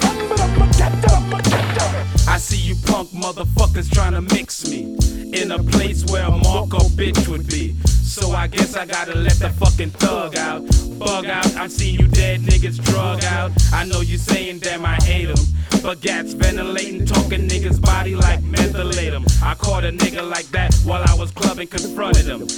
I see you punk motherfuckers trying to mix me in a place where a Marco bitch would be. So I guess I gotta let the fucking thug out. Bug out, I'm seeing you dead niggas drug out. I know you saying damn I hate 'em, but gats ventilating, talking niggas body like methylate 'em. I caught a nigga like that while I was clubbing, confronted him.